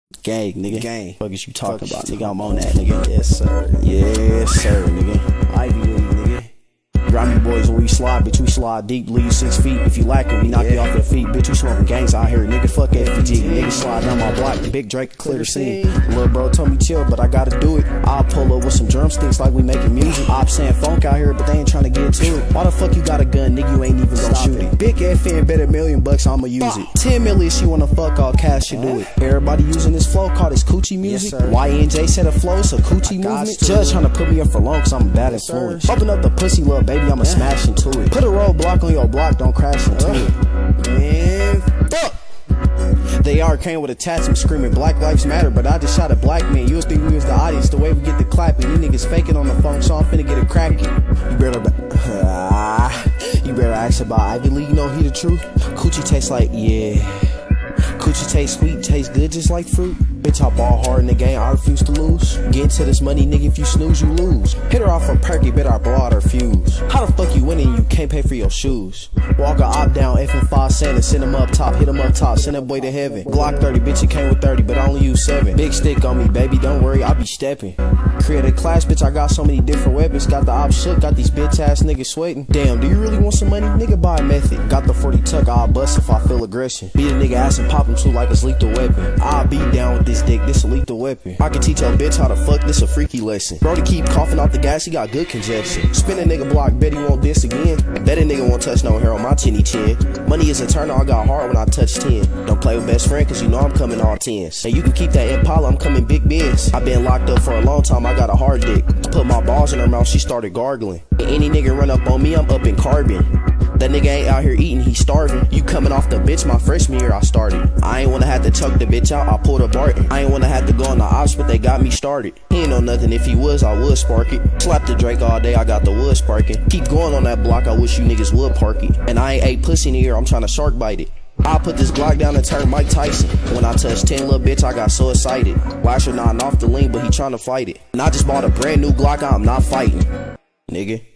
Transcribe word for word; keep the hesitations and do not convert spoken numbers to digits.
Gang, nigga. Gang. Fuck is you talking Fuck about, you nigga? I'm on that, nigga. Yes, sir. Yes, sir, nigga. Ivy League, nigga. Grimy boys, when we slide, bitch, we slide deep, leave six feet. If you lacking, we knock Yeah. you off your feet. Bitch, we smoking gangs out here, nigga. Fuck F P G. Nigga slide down my block, Big Drake clear the scene. Little bro told me chill, but I gotta do it. I'll pull up with some drumsticks like we making music. I'm saying funk out here, but they ain't trying to get to it. Why the fuck you got a gun, nigga? You ain't even gonna Stop shoot it. it. Big F N, bet a million bucks, I'ma use it. ten million, she wanna fuck, all cash, she do it. Everybody using this flow, call this coochie music. Yes, sir. Y N J said a flow, so coochie I got movement. to. Judge trying to put me up for long, cause I'm a bad Yes, sir. influence. Open up the pussy, little baby, I'ma smash into it. Put a roadblock on your block, don't crash into it. Man, fuck. They are came with attachments screaming Black Lives Matter, but I just shot a black man. You'll think we was the audience, the way we get the clapping. You niggas faking on the phone, so I'm finna get it cracking. You better, you better ask about Ivy League, you know he the truth. Coochie tastes like, yeah. Coochie tastes sweet, tastes good just like fruit. Bitch, I ball hard in the game, I refuse to lose. Get into this money, nigga, if you snooze, you lose. Hit her off a perky, bet I blow out her fuse. How the fuck you winning, you can't pay for your shoes? Walk a op down, F and five Santa, send him up top, hit him up top, send that boy to heaven. Glock thirty, bitch, it came with thirty, but I only use seven. Big stick on me, baby, don't worry, I be stepping. Create a class, bitch, I got so many different weapons. Got the op shook, got these bitch ass niggas sweating. Damn, do you really want some money? Nigga, buy a method. Got the forty tuck, I'll bust if I feel aggression. Beat a nigga ass and pop him too like it's lethal weapon. I'll be down with this dick, this a lethal weapon. I can teach your bitch how to fuck, this a freaky lesson. Bro, to keep coughing off the gas, he got good congestion. Spin a nigga block, bet he won't diss again. Bet a nigga won't touch no hair on my chinny chin. Money is eternal, I got hard when I touch ten. Don't play with best friend, cause you know I'm coming all tens. And you can keep that Impala, I'm coming big biz. I been locked up for a long time, I got a hard dick. Put my balls in her mouth, she started gargling. Any nigga run up on me, I'm up in carbon. That nigga ain't out here eating, he starving. You coming off the bitch, my freshman year I started. I ain't wanna have to chuck the bitch out, I pulled a Barton. I ain't wanna have to go on the ops, but they got me started. He ain't know nothing, if he was, I would spark it. Slap the Drake all day, I got the wood sparking. Keep going on that block, I wish you niggas would park it. And I ain't ate pussy in the ear, I'm trying to shark bite it. I put this Glock down and turn Mike Tyson. When I touched ten, little bitch, I got so excited. Lasher nodding off the lean, but he trying to fight it. And I just bought a brand new Glock, I'm not fighting, nigga.